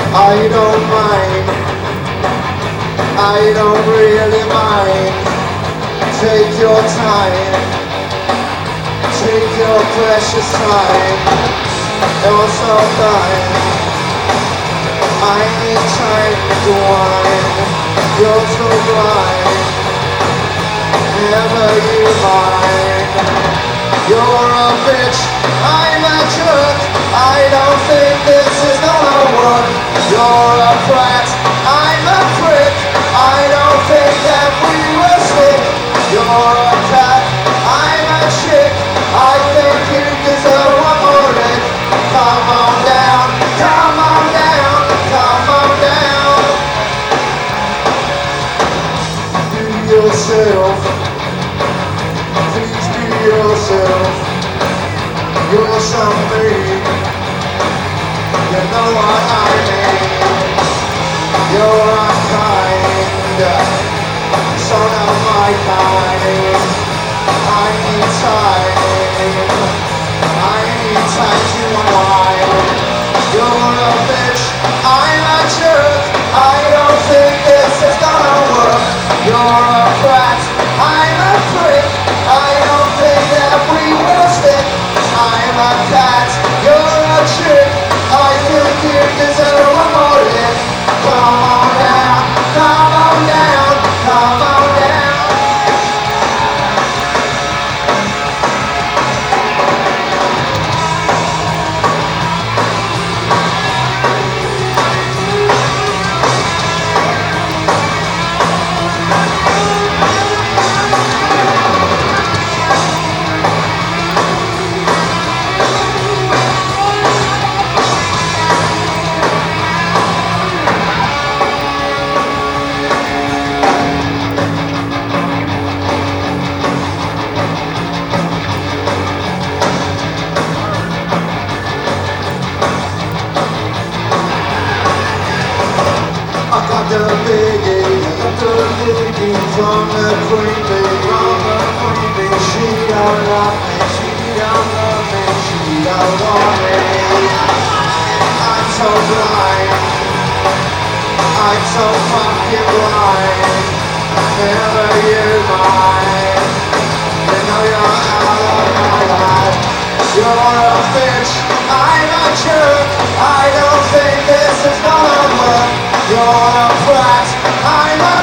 I don't mind, I don't really mind. Take your time, take your precious time. You're so fine, I need time to whine. You're so blind, never you mind. You're a bitch, I'm a jerk. I don't think this is gonna work. You're a brat, I'm a prick. I don't think that we will stick. You're a cat, I'm a chick. I think you deserve one more lick. Come on down, come on down, come on down. Be yourself, please be yourself. You're something, you know what I mean. You're unkind, so not my kind. I need time, I need time to unwind. You're a bitch, I'm a jerk. I don't think this is gonna work. You're a brat, I'm a prick. I don't think that we will stick. I'm a cat, you're a chick. I think you deserve one more lick. Come on down, come on down, come on down. The biggie, from the creepy, she don't love me, she don't love me, she don't want me. I'm so blind, I'm so fucking blind, never you mind. You know you're out of my life. You're a bitch, I'm a jerk. I don't think this is gonna work. You're a brat, I'm a